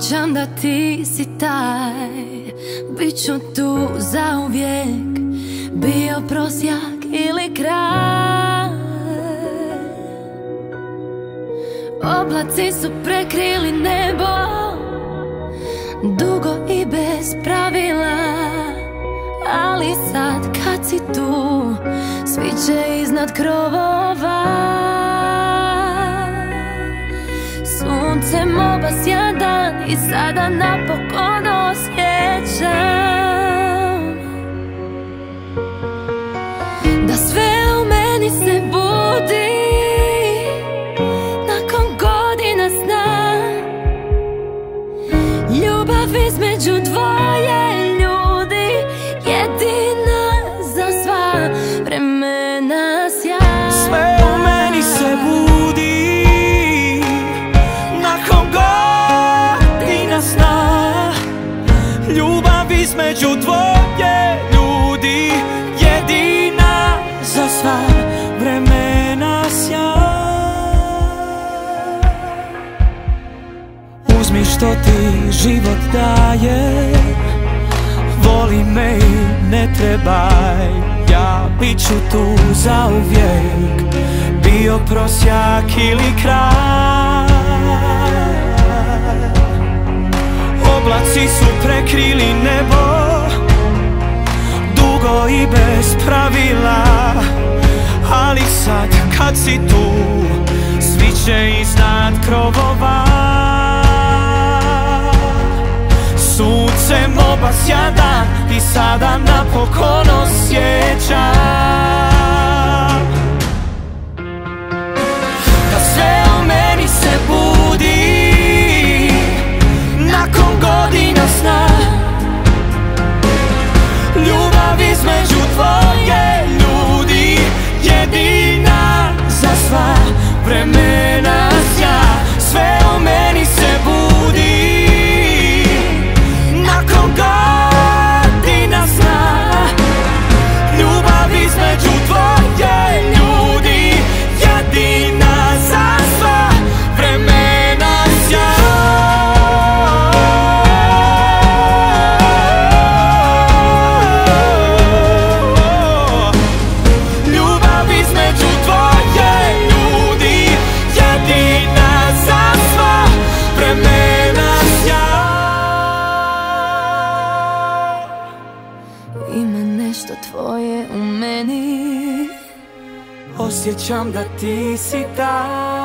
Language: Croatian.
Osjećam da ti si taj, bit ću tu zauvijek, bio prosjak ili kraj. Oblaci su prekrili nebo, dugo i bez pravila, ali sad kad si tu, svi će iznad krovova. Suncem obasjan dan i sada napokon osjećam da sve u meni se budi nakon godina sna. Ljubav između dvoje ljudi, jedina za sva vremena sjaj. Sve u meni se budi nakon godina sna. Ljubav između dvoje ljudi, jedina za sva vremena sjaj. Uzmi što ti život daje, voli me i ne trebaj, ja bit ću tu zauvijek, bio prosjak ili kraj. Oblaci su prekrili nebo, dugo i bez pravila, ali sad kad si tu, svi će iznad krovova. Suncem obasjan dan i sada napokon osjećam da sve u meni se budi nakon godina sna. Ljubav između dvoje ljudi, jedina za sva vremena sjaj. Sve u meni se budi nakon godina sna. Ljubav između dvoje ljudi, jedina za sva vremena sjaj. Ljubav između dvoje ljudi, jedina za sva vremena sjaj. Ima nešto tvoje u meni, Osjećam da ti si taj,